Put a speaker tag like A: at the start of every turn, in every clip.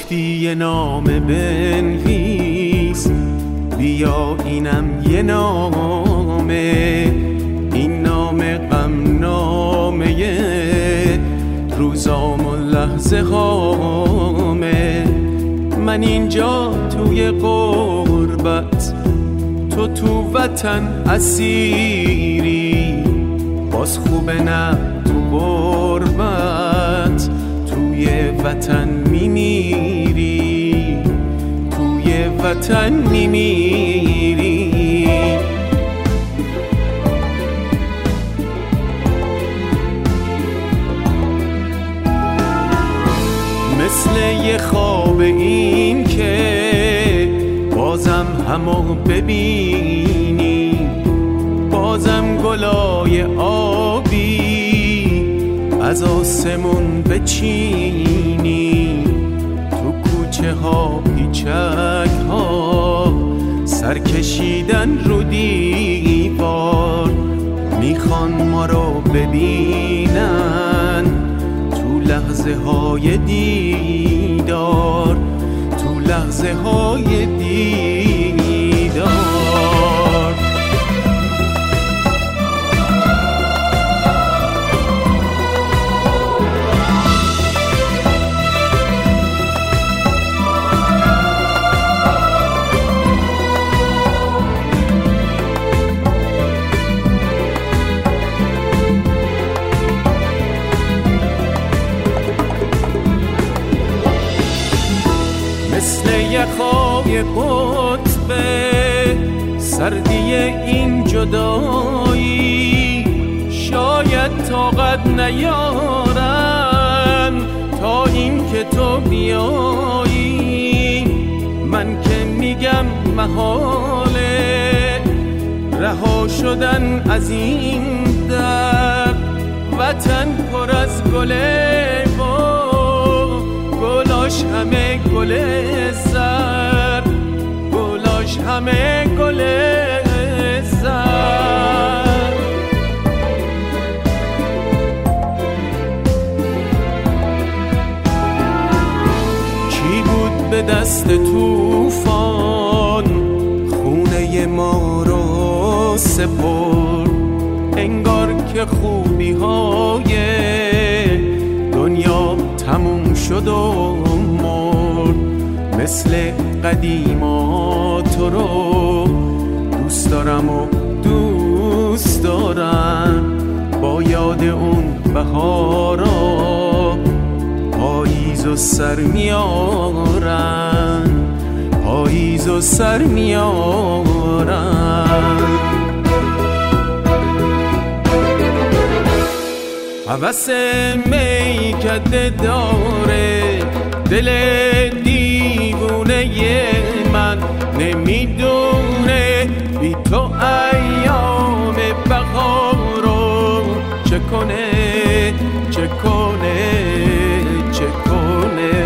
A: گفتی یه نامه بنویس، بیا اینم یه نامه، این نامه غم نامه روزام و لحظه هامه. من اینجا توی غربت، تو تو وطن اسیری، باز خوبه نه تو غربت توی وطن میمیری، توی وطن میمیری. مثل یه خواب این که بازم همو ببینی، بازم گلای آبی از آسمون بچینی، تو کوچه ها پیچک ها سر کشیدن رو دیوار، میخوان ما رو ببینن تو لحظه های دیدار، تو لحظه های دیدار. مثل یخای قطب سردی این جدایی، شاید طاقت نیارم تا این که تو بیایی. من که میگم محاله رها شدن از این در، وطن پر از گله گلاش همه گل زر، گلاش همه گل زر. کی بود به دست طوفان خونه ما رو سپرد، انگار که خوبی های دنیا تموم شد و مرد. مثل قدیما تو رو دوست دارم و دوست دارم، با یاد اون بهارا پاییز و سر میارم، پاییز و سر میارم. هوس میکده داره دل دیوونه من، نمیدونه بی تو ایام بهارو چه کنه چه کنه چه کنه.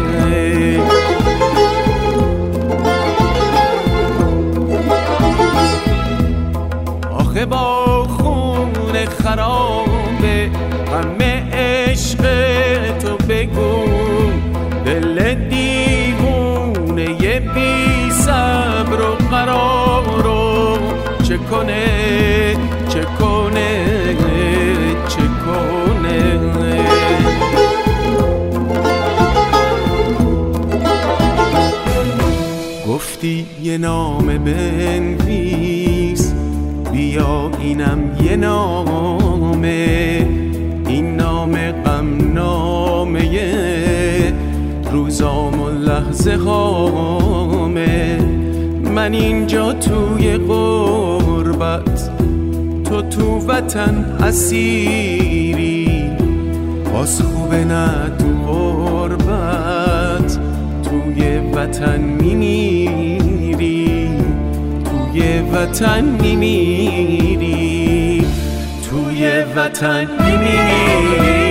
A: آخه با خون خرابه همه عشق تو بگو، دل دیوونه بی صبر و قرارو چه کنه چه کنه چه کنه. گفتی یه نامه بنویس، بیا اینم یه نامه، این نامه غم نامه روزام و لحظه هامه. من اینجا توی غربت، تو تو وطن اسیری، باز خوبه نه تو غربت توی وطن میمیری، توی وطن میمیری، توی وطن میمیری.